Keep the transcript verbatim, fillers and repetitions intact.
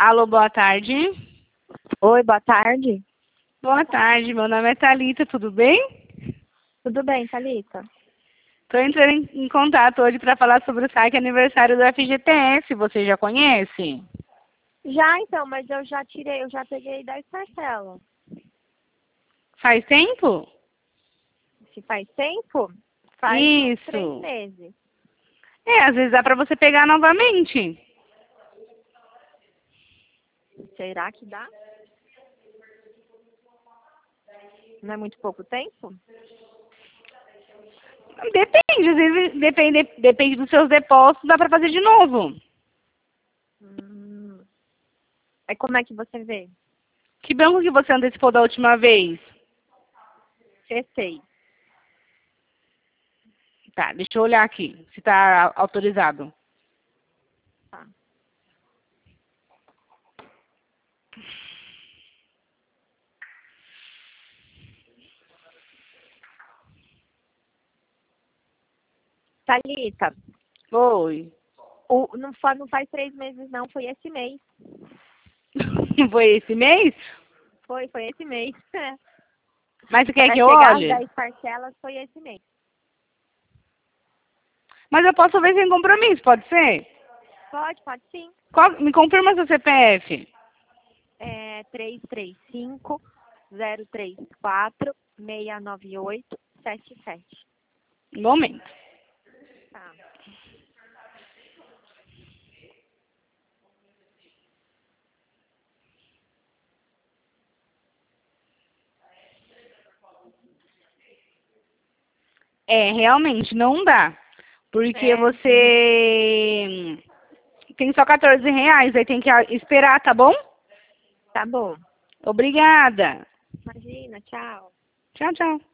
Alô, boa tarde. Oi, boa tarde. Boa tarde, meu nome é Thalita, tudo bem? Tudo bem, Thalita? Estou entrando em, em contato hoje para falar sobre o saque aniversário do F G T S, você já conhece? Já então, mas eu já tirei, eu já peguei dez parcelas. Faz tempo? Se faz tempo? Faz uns três Isso. meses. É, às vezes dá para você pegar novamente. Será que dá? Não é muito pouco tempo? Depende, às vezes depende, depende dos seus depósitos, dá para fazer de novo. Hum. Aí como é que você vê? Que banco que você antecipou da última vez? C seis. Tá, deixa eu olhar aqui, se está autorizado. Tá. Thalita, Oi. o, não, fa- não faz três meses não, foi esse mês. Foi esse mês? Foi, foi esse mês. Mas você quer Para que eu chegar às olhe? dez parcelas foi esse mês. Mas eu posso ver sem compromisso, pode ser? Pode, pode sim. Qual- me confirma seu C P F. É três três cinco, zero três quatro, seis nove oito, sete sete. Um momento. Tá. É, realmente, não dá. Porque É, você tem só quatorze reais, aí tem que esperar, tá bom? tá bom. Obrigada. Imagina, tchau. Tchau, tchau.